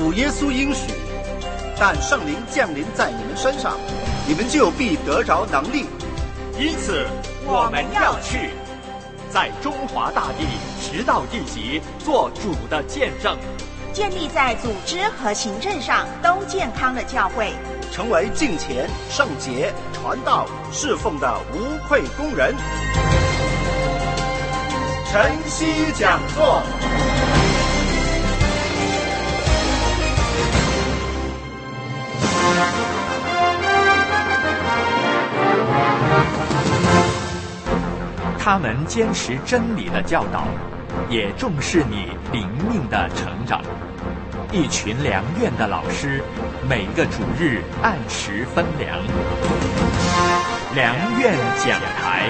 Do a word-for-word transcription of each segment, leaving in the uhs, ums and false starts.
主耶稣应许，但圣灵降临在你们身上，你们就必得着能力。 因此我们要去，在中华大地直到地极做主的见证， 建立在组织和行政上都健康的教会， 成为敬虔、圣洁、传道、侍奉的无愧工人。晨曦讲座。 他们坚持真理的教导，也重视你灵命的成长。一群良院的老师，每个主日按时分粮。良院讲台。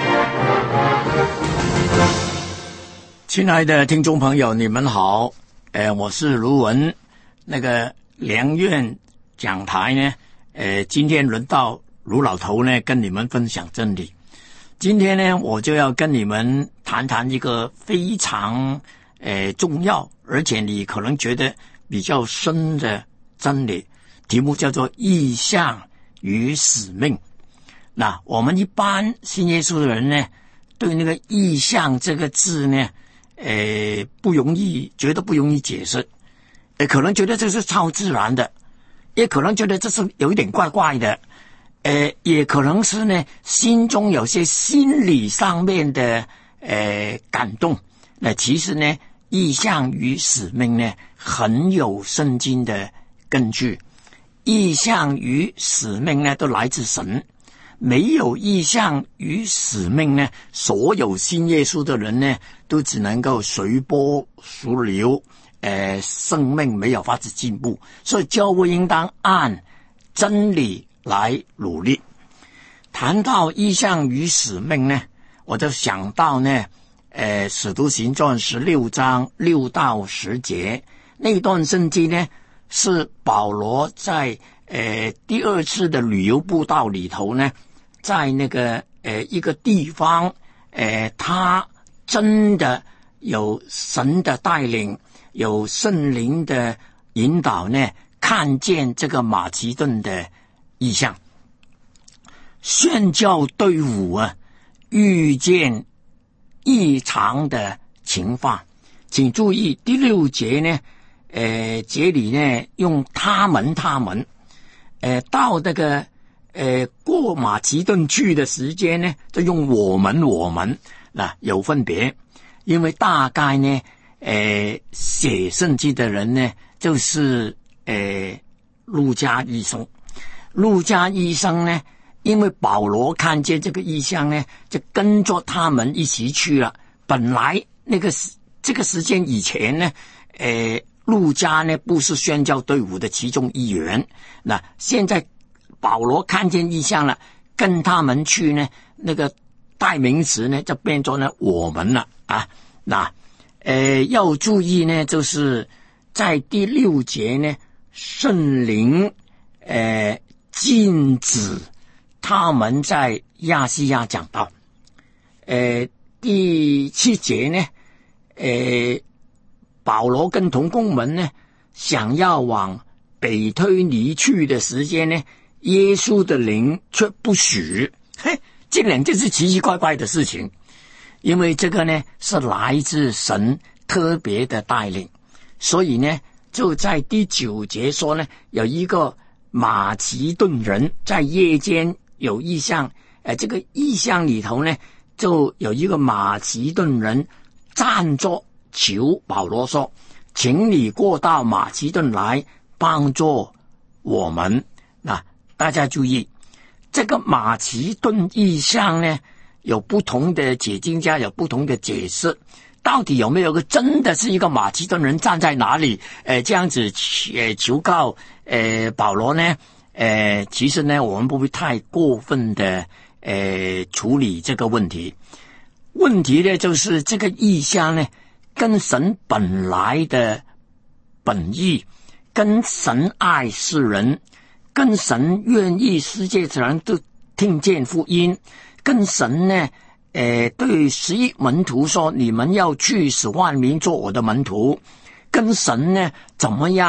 亲爱的听众朋友，你们好，呃，我是卢文。那个良院讲台呢，呃，今天轮到卢老头呢，跟你们分享真理。今天呢，我就要跟你们谈谈一个非常呃重要，而且你可能觉得比较深的真理，题目叫做意向与使命。那我们一般信耶稣的人呢，对那个意向这个字呢，呃，不容易，觉得不容易解释，也可能觉得这是超自然的，也可能觉得这是有一点怪怪的。呃，也可能是呢，心中有些心理上面的呃感动。那其实呢，意向与使命呢，很有圣经的根据。意向与使命呢，都来自神。没有意向与使命呢，所有信耶稣的人呢，都只能够随波逐流，呃，生命没有法子进步。所以教会应当按真理来努力。谈到意向与使命呢，我就想到呢，呃，使徒行传十六章六到十节那段圣经呢，是保罗在呃第二次的旅游布道里头呢，在那个呃一个地方，呃，他真的有神的带领，有圣灵的引导呢，看见这个马其顿的意象。宣教队伍啊，遇见异常的情况。请注意第六节呢，呃，节里呢用他们他们，呃，到那个呃过马其顿去的时间呢，就用我们我们，那有分别，因为大概呢，呃，写圣经的人呢，就是呃路加医生。路加医生呢，因为保罗看见这个异象呢，就跟着他们一起去了。本来那个这个时间以前呢，呃，路加呢不是宣教队伍的其中一员。那现在保罗看见异象了，跟他们去呢，那个代名词呢就变成了我们了啊。那呃要注意呢，就是在第六节呢，圣灵呃禁止他们在亚细亚讲道。呃，第七节呢，呃，保罗跟同工们呢，想要往北推尼去的时间呢，耶稣的灵却不许。嘿，竟然这是奇奇怪怪的事情，因为这个呢是来自神特别的带领，所以呢，就在第九节说呢，有一个马其顿人在夜间有异象，呃，这个异象里头呢，就有一个马其顿人站着求保罗说：“请你过到马其顿来帮助我们。”那大家注意，这个马其顿异象呢，有不同的解经家有不同的解释。到底有没有个真的是一个马其顿人站在哪里，呃，这样子呃求告呃保罗呢？呃，其实呢，我们不会太过分的呃处理这个问题。问题呢，就是这个意象呢，跟神本来的本意，跟神爱世人，跟神愿意世界的人都听见福音，跟神呢。呃，对十一门徒说，你们要去使万民做我的门徒，跟神呢怎么样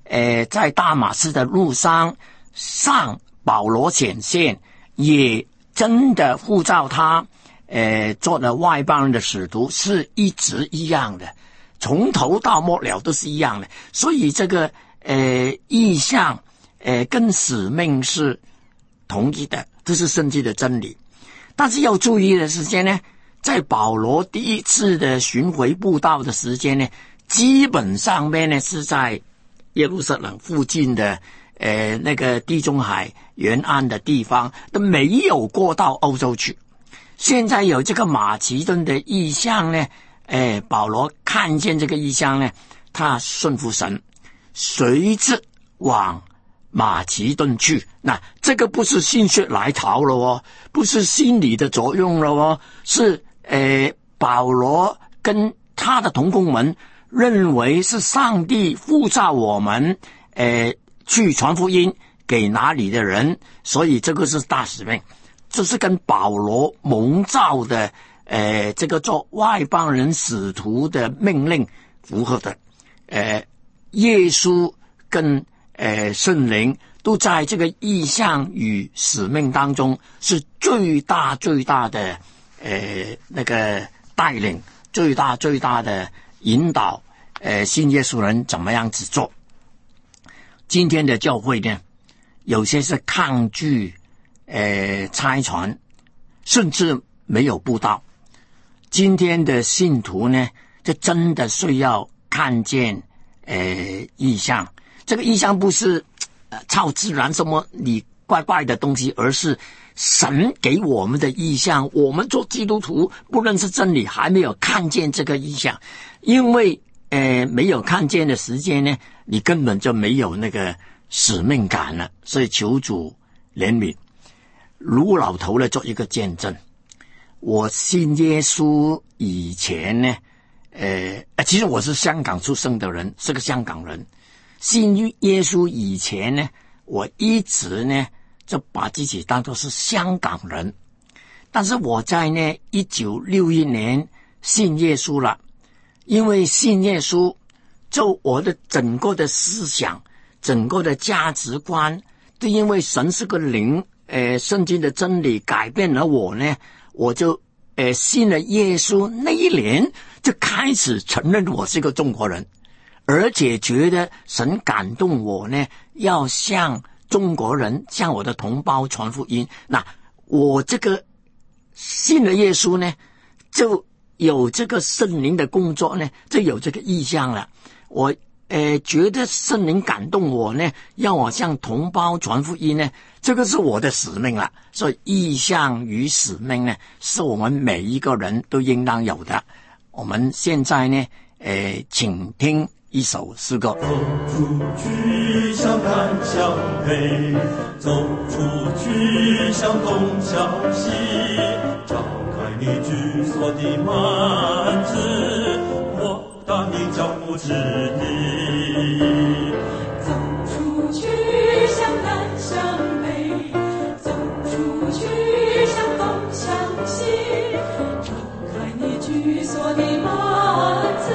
呃，在大马士的路上向保罗显现，也真的呼召他，呃，做了外邦人的使徒，是一直一样的，从头到末了都是一样的。所以这个呃意象，呃跟使命是同一的，这是圣经的真理。但是要注意的时间呢，在保罗第一次的巡回布道的时间呢，基本上面呢是在耶路撒冷附近的呃那个地中海沿岸的地方，都没有过到欧洲去。现在有这个马其顿的异象呢，呃保罗看见这个异象呢，他顺服神，随之往马其顿去。那这个不是心血来潮了哦，不是心理的作用了哦，是呃保罗跟他的同工们认为是上帝呼召我们呃去传福音给哪里的人，所以这个是大使命，这是跟保罗蒙召的呃这个做外邦人使徒的命令符合的。呃耶稣跟呃圣灵都在这个意象与使命当中是最大最大的呃那个带领，最大最大的引导呃信耶稣人怎么样子做。今天的教会呢，有些是抗拒呃差传，甚至没有布道。今天的信徒呢，就真的需要看见呃异象。这个异象不是呃超自然什么你怪怪的东西，而是神给我们的异象。我们做基督徒不认识真理，还没有看见这个异象，因为呃没有看见的时间呢，你根本就没有那个使命感了。所以求主怜悯。卢老头呢做一个见证，我信耶稣以前呢，呃其实我是香港出生的人，是个香港人。信耶稣以前呢，我一直呢就把自己当作是香港人。但是我在呢一九六一年信耶稣了，因为信耶稣，就我的整个的思想，整个的价值观，都因为神是个灵，呃，圣经的真理改变了我呢，我就呃信了耶稣。那一年就开始承认我是个中国人，而且觉得神感动我呢，要向中国人，向我的同胞传福音。那我这个信了耶稣呢，就有这个圣灵的工作呢，就有这个意向了。我呃觉得圣灵感动我呢，要我向同胞传福音呢，这个是我的使命了。所以意向与使命呢，是我们每一个人都应当有的。我们现在呢，呃，请听一首诗歌。 走出去，向南向北，走出去，向东向西，张开你居所的幔子，我当你脚步之地。 走出去，向南向北，走出去，向东向西，张开你居所的幔子，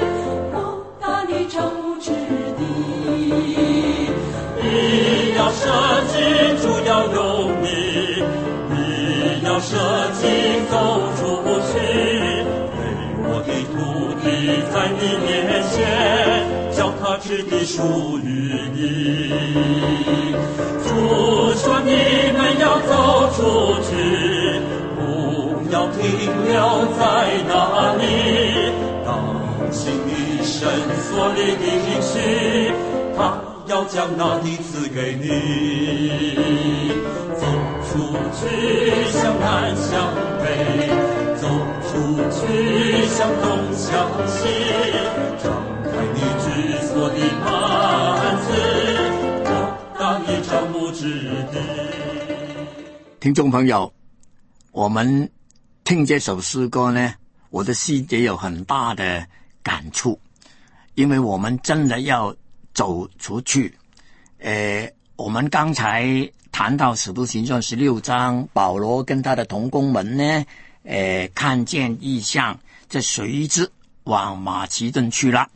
照不之地。 你要舍己，主要有你；你要舍己，走出去。为我的土地在你面前，叫它之地属于你。主说你们要走出去，不要停留在那里。当心你神所立的应许，他要将那地赐给你。走出去，向南向北，走出去，向东向西，张开你居所的幔子，我当你帐幕之地。 听众朋友，我们听这首诗歌呢，我的心也有很大的感触，因为我们真的要走出去。呃，我们刚才谈到使徒行传十六章，保罗跟他的同工们呢，呃，看见异象，这随之往马其顿去了。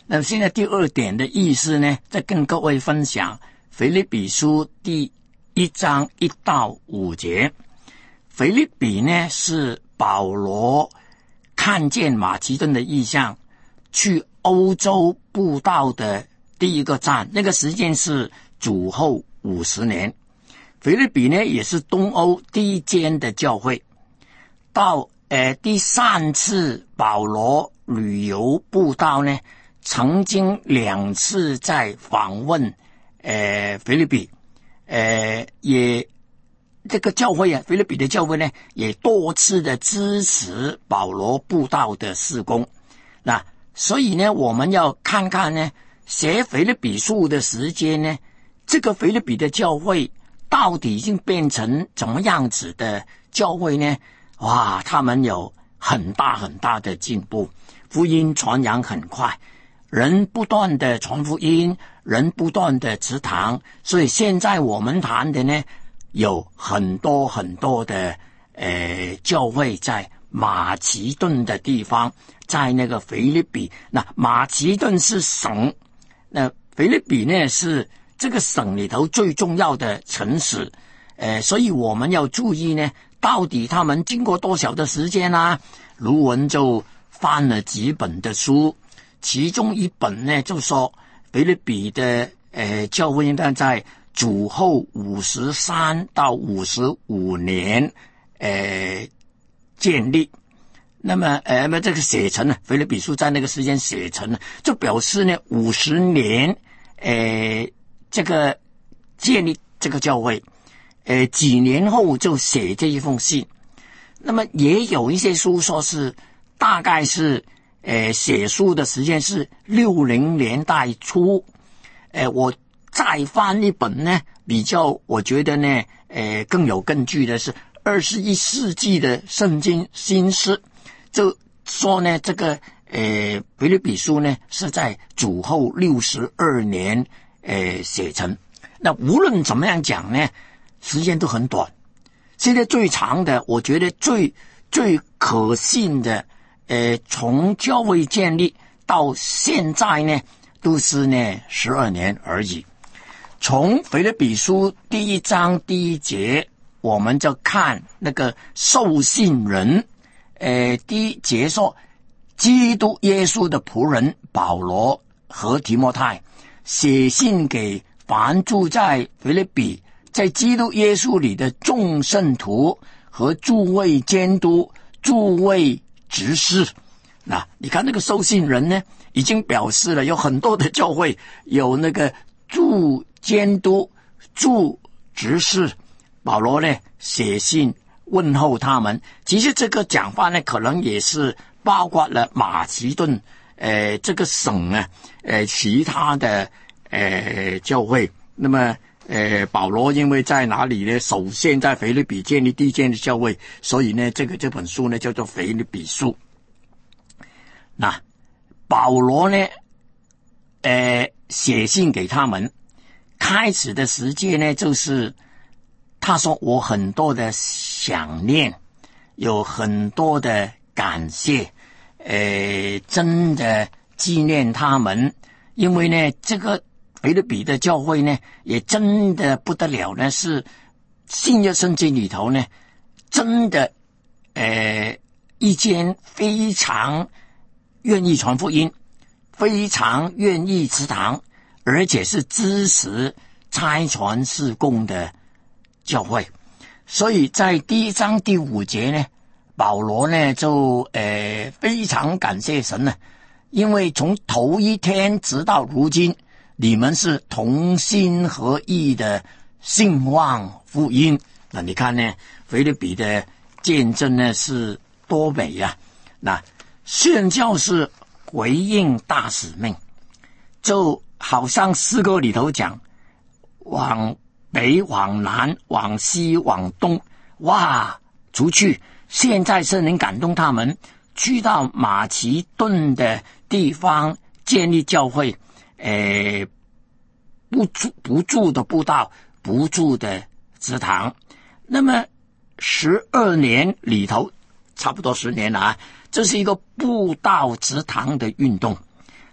那么现在第二点的意思呢，再跟各位分享腓立比书第一章一到五节。腓立比呢是保罗看见马其顿的异象，去欧洲布道的第一个站，那个时间是主后五十年。腓立比呢也是东欧第一间的教会。到呃第三次保罗旅游布道呢，曾经两次在访问呃腓立比，呃也这个教会啊，腓立比的教会呢，也多次的支持保罗布道的事工。那所以呢，我们要看看呢，写腓立比书的时间呢，这个腓立比的教会到底已经变成怎么样子的教会呢？哇，他们有很大很大的进步，福音传扬很快，人不断的传福音，人不断的植堂，所以现在我们谈的呢，有很多很多的呃教会在马其顿的地方，在那个腓立比。那马其顿是省，那腓立比呢是这个省里头最重要的城市，呃，所以我们要注意呢，到底他们经过多少的时间啊？卢文就翻了几本的书，其中一本呢就说腓立比的呃教会应该在主后五十三到五十五年呃建立。那么呃这个写成呢，腓立比书在那个时间写成呢，就表示呢五十年呃这个建立这个教会，呃几年后就写这一封信。那么也有一些书说是大概是呃写书的时间是六零年代初。呃我再翻一本呢，比较我觉得呢呃更有根据的是二十一世纪的圣经新诗，就说呢这个呃腓立比书呢是在主后六十二年呃写成。那无论怎么样讲呢，时间都很短。现在最长的，我觉得最最可信的呃从教会建立到现在呢都是呢十二年而已。从腓立比书第一章第一节，我们就看那个受信人，呃，第一节说，基督耶稣的仆人保罗和提摩太写信给凡住在腓立比，在基督耶稣里的众圣徒和诸位监督、诸位执事。那你看那个收信人呢，已经表示了有很多的教会有那个诸监督、诸执事，保罗呢写信问候他们。其实这个讲法呢，可能也是包括了马其顿呃这个省呢，呃其他的呃教会。那么呃保罗因为在哪里呢？首先在腓立比建立第一间的教会，所以呢这个这本书呢叫做腓立比书。那保罗呢呃写信给他们，开始的时间呢就是他说我很多的想念，有很多的感谢，呃真的纪念他们。因为呢这个腓立比的教会呢也真的不得了呢，是新约圣经里头呢真的呃一间非常愿意传福音，非常愿意植堂，而且是支持差传事工的教会。所以在第一章第五节呢，保罗呢就呃非常感谢神呢，因为从头一天直到如今，你们是同心合意的兴旺福音。那你看呢，腓立比的见证呢是多美啊。那宣教是回应大使命，就好像诗歌里头讲，往北往南往西往东，哇出去。现在圣灵感动他们去到马其顿的地方建立教会，呃不住不住的布道，不住的植堂。那么十二年里头，差不多十年了啊，这是一个布道植堂的运动。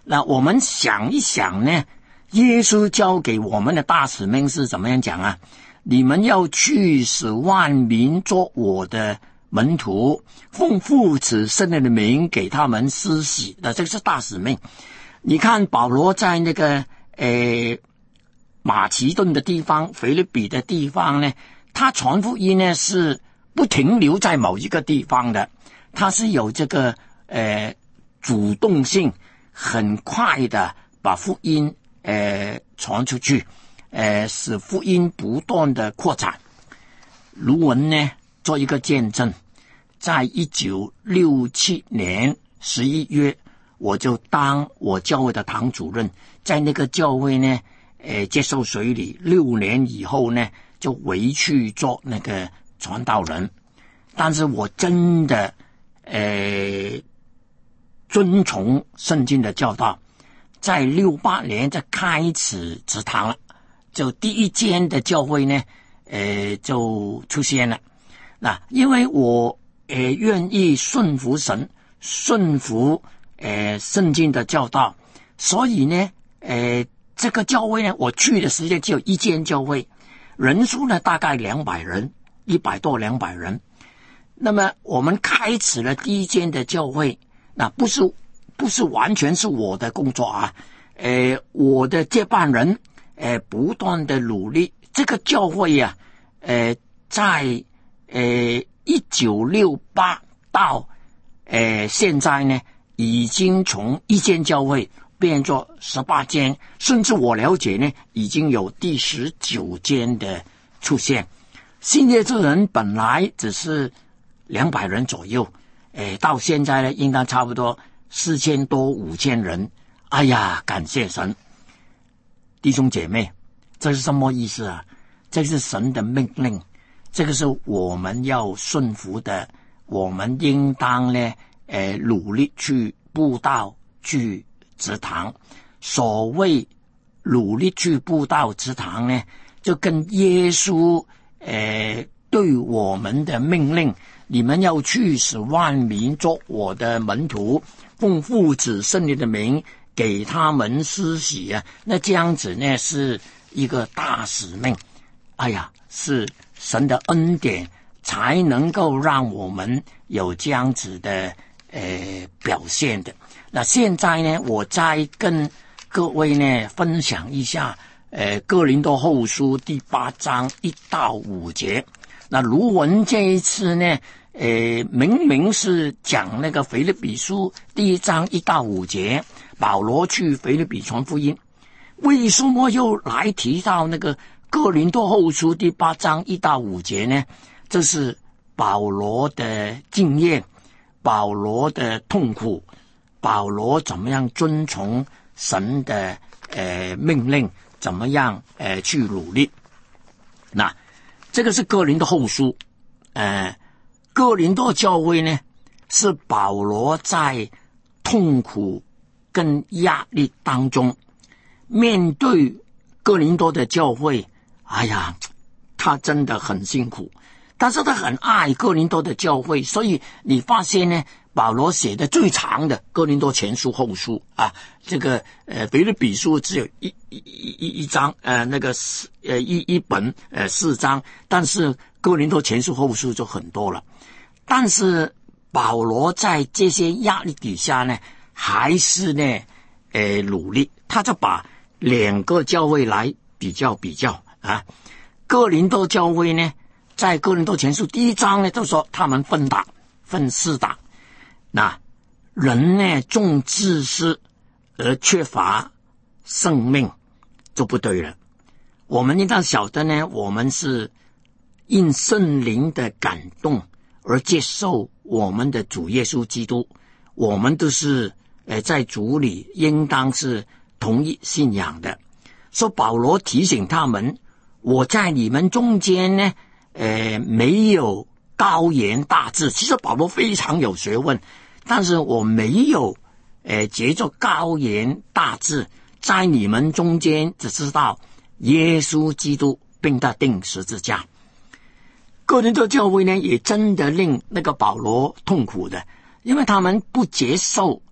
那我们想一想呢，耶稣交给我们的大使命是怎么样讲啊？你们要去使万民做我的门徒，奉父子圣灵的名给他们施洗的，这个是大使命。你看保罗在那个呃马其顿的地方、腓立比的地方呢，他传福音呢是不停留在某一个地方的，他是有这个呃主动性，很快的把福音呃传出去，呃使福音不断的扩展。卢文呢做一个见证，在一九六七年十一月，我就当我教会的堂主任，在那个教会呢呃接受水礼，六年以后呢就回去做那个传道人。但是我真的呃遵从圣经的教导，在六八年就开始植堂了，就第一间的教会呢呃就出现了。那因为我呃愿意顺服神，顺服呃圣经的教导，所以呢呃这个教会呢我去的时间只有一间教会，人数呢大概两百人，一百多两百人。那么我们开始了第一间的教会，那不是不是完全是我的工作啊，呃我的接班人呃不断的努力。这个教会啊呃在呃一九六八到呃现在呢已经从一间教会变作十八间，甚至我了解呢已经有第十九间的出现。新约之人本来只是两百人左右，诶，到现在呢应该差不多四千多五千人。哎呀，感谢神！弟兄姐妹，这是什么意思啊？这是神的命令，这个是我们要顺服的。我们应当呢，呃，努力去布道、去植堂。所谓努力去布道、植堂呢，就跟耶稣呃对我们的命令。你们要去使万民做我的门徒，奉父子圣灵的名给他们施洗啊。那这样子呢是一个大使命。哎呀，是神的恩典才能够让我们有这样子的呃表现的。那现在呢我再跟各位呢分享一下呃哥林多后书第八章一到五节。那卢文这一次呢呃明明是讲那个腓立比书第一章一到五节，保罗去腓立比传福音，为什么又来提到那个哥林多后书第八章一到五节呢？这是保罗的经验，保罗的痛苦，保罗怎么样遵从神的呃命令，怎么样呃去努力。那这个是哥林多后书，呃，哥林多教会呢是保罗在痛苦跟压力当中，面对哥林多的教会，哎呀，他真的很辛苦，但是他很爱哥林多的教会，所以你发现呢，保罗写的最长的哥林多前书后书啊，这个呃腓立比书只有一一一一章，呃那个四呃一一本呃四章，但是哥林多前书后书就很多了。但是保罗在这些压力底下呢，还是呢呃努力，他就把两个教会来比较比较啊。哥林多教会呢，在哥林多前书第一章呢，就说他们分党分四党。那人呢重知识而缺乏生命就不对了。我们应当晓得呢，我们是因圣灵的感动而接受我们的主耶稣基督，我们都是呃在主里应当是同一信仰的。所以保罗提醒他们，我在你们中间呢呃没有高言大志。其实保罗非常有学问，但是我没有呃藉着高言大志在你们中间只知道耶稣基督并他钉十字架。哥林多教会呢也真的令那个保罗痛苦的，因为他们不接受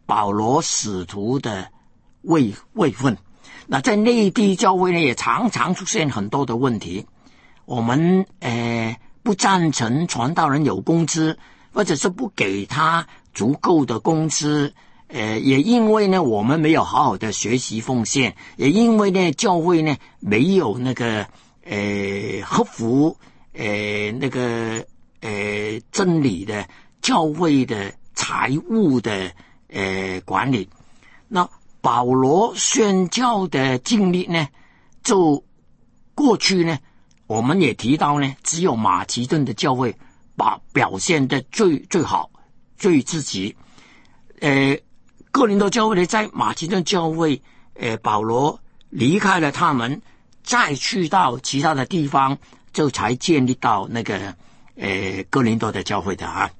保罗使徒的位位分。那在内地教会呢，也常常出现很多的问题。我们呃不赞成传道人有工资，或者是不给他足够的工资。呃，也因为呢，我们没有好好的学习奉献，也因为呢，教会呢没有那个呃合乎呃那个呃真理的教会的财务的呃管理。那保罗宣教的经历呢，就过去呢，我们也提到呢，只有马其顿的教会把表现的最最好、最积极。呃。哥林多教会呢，在马其顿教会，呃，保罗离开了他们，再去到其他的地方，就才建立到那个呃哥林多的教会的啊。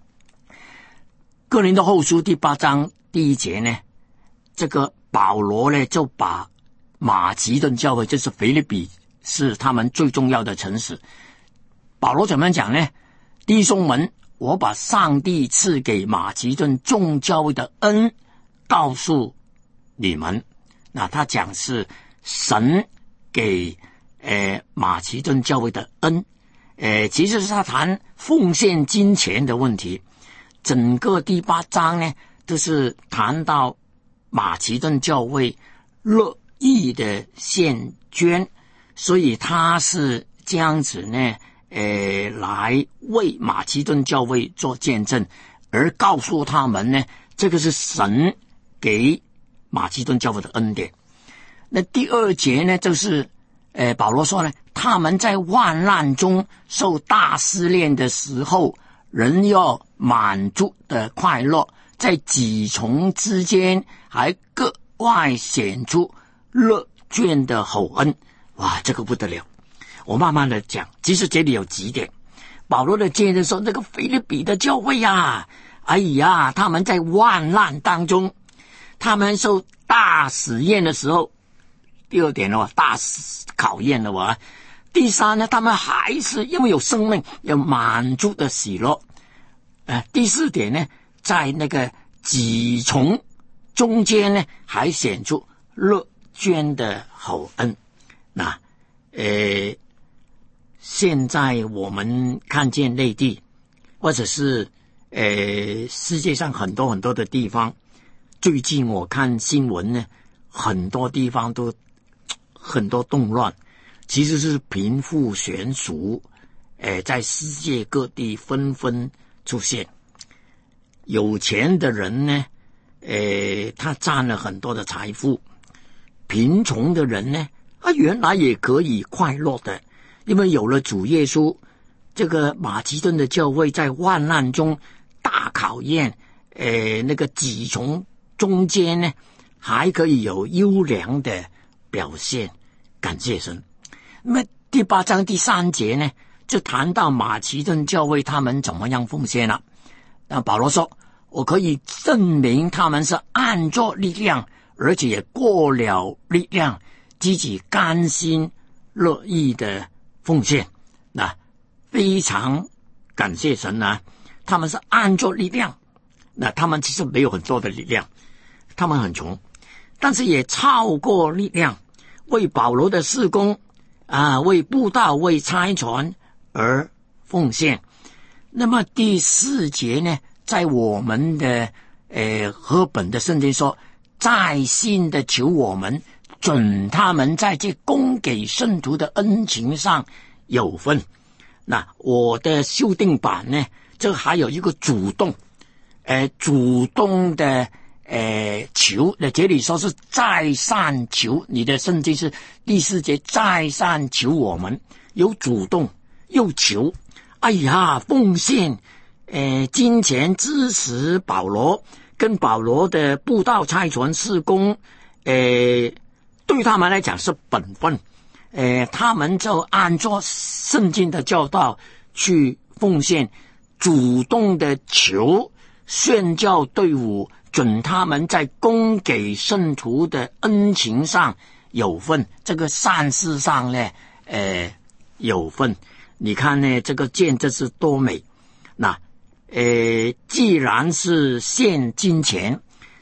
哥林多后书第八章第一节呢，这个保罗呢就把马其顿教会，就是腓立比是他们最重要的城市。保罗怎么讲呢？弟兄们，我把上帝赐给马其顿众教会的恩告诉你们。那他讲是神给呃马其顿教会的恩，呃其实是他谈奉献金钱的问题。整个第八章呢都是谈到马其顿教会乐意的献捐，所以他是这样子呢呃，来为马其顿教会做见证，而告诉他们呢，这个是神给马其顿教会的恩典。那第二节呢，就是呃，保罗说呢，他们在患难中受大试炼的时候，仍要满足的快乐，在几重之间还格外显出乐捐的厚恩。哇，这个不得了！我慢慢的讲，其实这里有几点。保罗的见证说，这个腓立比的教会呀，哎呀，他们在患难当中，他们受大试验的时候，第二点哦，大考验了我。第三呢，他们还是因为有生命，有满足的喜乐。呃，第四点呢，在那个几重中间呢，还显出乐捐的厚恩。那，呃。现在我们看见内地或者是呃世界上很多很多的地方，最近我看新闻呢，很多地方都很多动乱，其实是贫富悬殊，呃在世界各地纷纷出现。有钱的人呢，呃他占了很多的财富，贫穷的人呢，啊原来也可以快乐的。因为有了主耶稣，这个马其顿的教会在患难中大考验，呃，那个几重中间呢，还可以有优良的表现，感谢神。那么第八章第三节呢，就谈到马其顿教会他们怎么样奉献了。那保罗说，我可以证明他们是按着力量，而且也过了力量，自己甘心乐意的奉献。那非常感谢神啊，他们是按着力量，那他们其实没有很多的力量，他们很穷，但是也超过力量，为保罗的事工啊，为布道，为差传而奉献。那么第四节呢，在我们的呃和本的圣经说，在信的求我们准他们在这供给圣徒的恩情上有份。那我的修订版呢，这还有一个主动呃主动的呃求，那这里说是再三求，你的圣经是第四节再三求我们，有主动又求，哎呀，奉献呃金钱支持保罗，跟保罗的布道差传事工，呃对他们来讲是本分，呃他们就按照圣经的教导去奉献，主动的求宣教队伍准他们在供给圣徒的恩情上有份，这个善事上呢呃有份。你看呢，这个见证是多美。那呃既然是献金钱，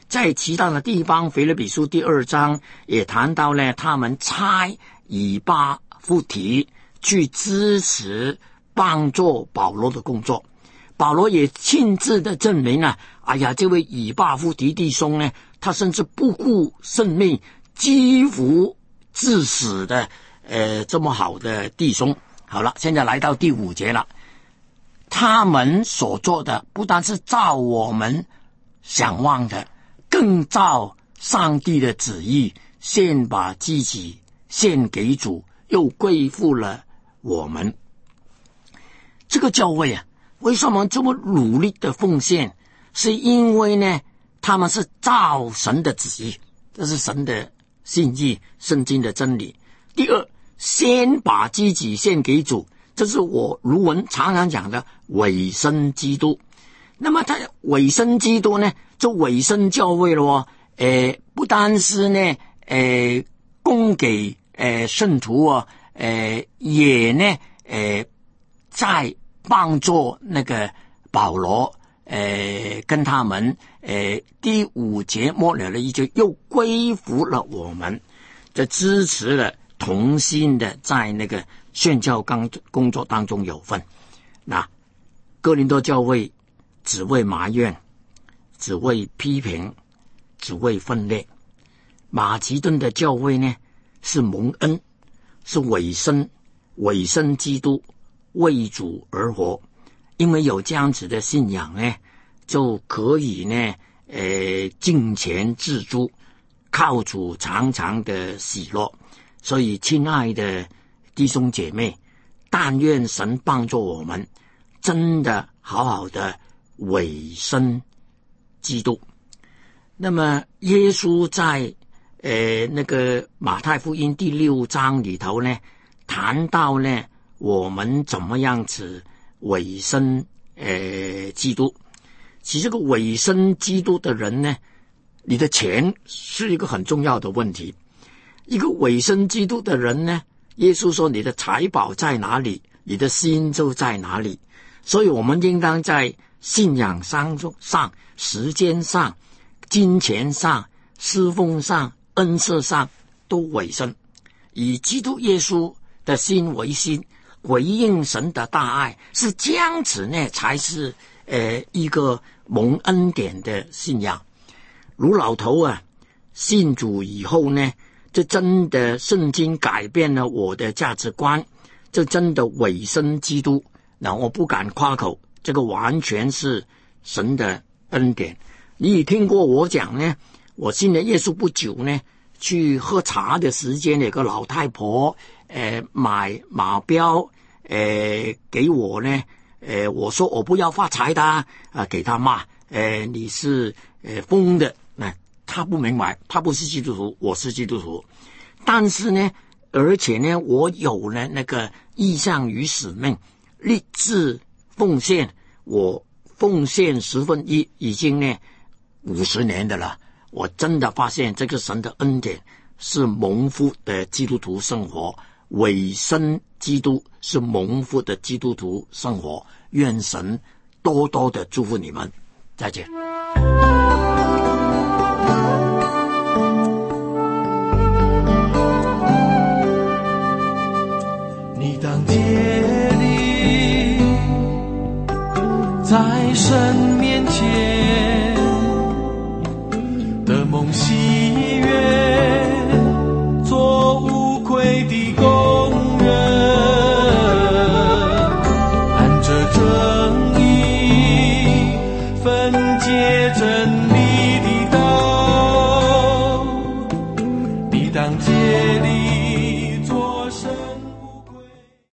在其他的地方，腓立比书第二章也谈到呢，他们差以巴弗提去支持帮助保罗的工作。保罗也亲自的证明啊，哎呀，这位以巴弗提弟兄呢，他甚至不顾生命，几乎致死的呃这么好的弟兄。好了，现在来到第五节了。他们所做的不但是照我们想望的，更照上帝的旨意，先把自己献给主，又归附了我们。这个教会啊，为什么这么努力的奉献？是因为呢，他们是照神的旨意，这是神的信义，圣经的真理。第二，先把自己献给主，这是我卢文常常讲的委身基督。那么他委身基督呢，就委身教会了。呃，不单是呢，呃，供给呃圣徒啊，呃，也呢，呃，在帮助那个保罗，呃，跟他们，呃，第五节末了的一句，又归服了我们，这支持了同心的在那个宣教工作当中有份。那哥林多教会只为埋怨，只为批评，只为分裂。马其顿的教会呢，是蒙恩，是委身委身基督，为主而活。因为有这样子的信仰呢，就可以呢呃敬虔自助，靠主常常的喜乐。所以亲爱的弟兄姐妹，但愿神帮助我们真的好好的委身基督。那么耶稣在呃那个马太福音第六章里头呢，谈到呢我们怎么样子委身呃基督。其实这个委身基督的人呢，你的钱是一个很重要的问题。一个委身基督的人呢，耶稣说你的财宝在哪里，你的心就在哪里。所以我们应当在信仰上、上时间上、金钱上、侍奉上、恩赐上都委身，以基督耶稣的心为心，回应神的大爱，是这样子呢，才是呃一个蒙恩典的信仰。卢老头啊，信主以后呢，这真的圣经改变了我的价值观，这真的委身基督。那我不敢夸口，这个完全是神的恩典。你也听过我讲呢，我信了耶稣不久呢，去喝茶的时间，有个老太婆呃买马标呃给我呢，呃我说我不要发财的啊、呃，给他骂呃你是呃疯的。那、呃、他不明白，他不是基督徒，我是基督徒。但是呢，而且呢，我有了那个意向与使命，立志奉献，我奉献十分一，已经呢五十年的了。我真的发现这个神的恩典是蒙福的基督徒生活，委身基督是蒙福的基督徒生活。愿神多多的祝福你们，再见。 你当竭力在神面前的梦喜悦，做无愧的工人，按着正义分解真